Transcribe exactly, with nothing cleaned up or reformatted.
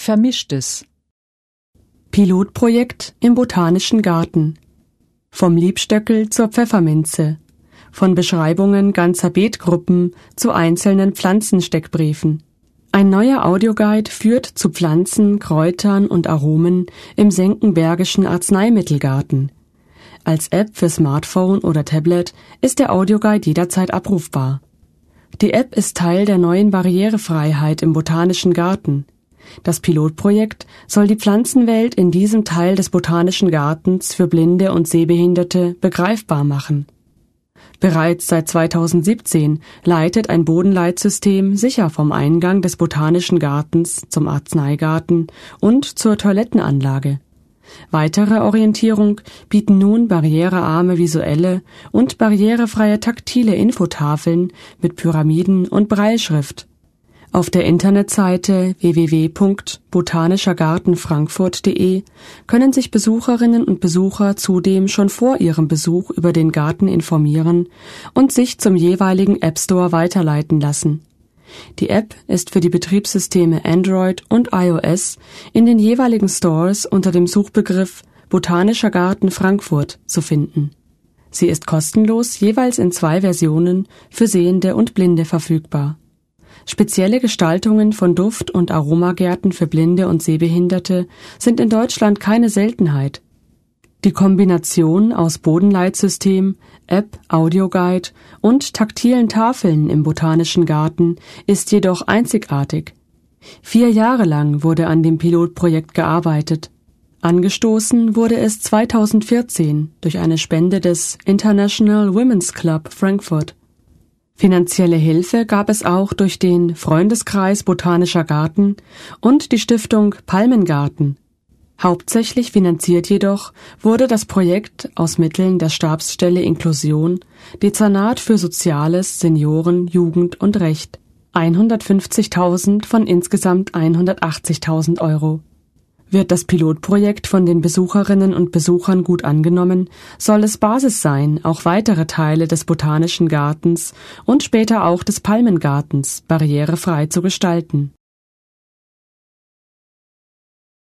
Vermischtes. Pilotprojekt im Botanischen Garten. Vom Liebstöckel zur Pfefferminze. Von Beschreibungen ganzer Beetgruppen zu einzelnen Pflanzensteckbriefen. Ein neuer Audioguide führt zu Pflanzen, Kräutern und Aromen im Senckenbergischen Arzneimittelgarten. Als App für Smartphone oder Tablet ist der Audioguide jederzeit abrufbar. Die App ist Teil der neuen Barrierefreiheit im Botanischen Garten. Das Pilotprojekt soll die Pflanzenwelt in diesem Teil des Botanischen Gartens für Blinde und Sehbehinderte begreifbar machen. Bereits seit zweitausendsiebzehn leitet ein Bodenleitsystem sicher vom Eingang des Botanischen Gartens zum Arzneigarten und zur Toilettenanlage. Weitere Orientierung bieten nun barrierearme visuelle und barrierefreie taktile Infotafeln mit Pyramiden und Brailleschrift. Auf der Internetseite w w w punkt botanischer garten frankfurt punkt de können sich Besucherinnen und Besucher zudem schon vor ihrem Besuch über den Garten informieren und sich zum jeweiligen App Store weiterleiten lassen. Die App ist für die Betriebssysteme Android und iOS in den jeweiligen Stores unter dem Suchbegriff Botanischer Garten Frankfurt zu finden. Sie ist kostenlos jeweils in zwei Versionen für Sehende und Blinde verfügbar. Spezielle Gestaltungen von Duft- und Aromagärten für Blinde und Sehbehinderte sind in Deutschland keine Seltenheit. Die Kombination aus Bodenleitsystem, App, Audioguide und taktilen Tafeln im Botanischen Garten ist jedoch einzigartig. Vier Jahre lang wurde an dem Pilotprojekt gearbeitet. Angestoßen wurde es zweitausendvierzehn durch eine Spende des International Women's Club Frankfurt. Finanzielle Hilfe gab es auch durch den Freundeskreis Botanischer Garten und die Stiftung Palmengarten. Hauptsächlich finanziert jedoch wurde das Projekt aus Mitteln der Stabsstelle Inklusion, Dezernat für Soziales, Senioren, Jugend und Recht, hundertfünfzigtausend von insgesamt hundertachtzigtausend Euro. Wird das Pilotprojekt von den Besucherinnen und Besuchern gut angenommen, soll es Basis sein, auch weitere Teile des Botanischen Gartens und später auch des Palmengartens barrierefrei zu gestalten.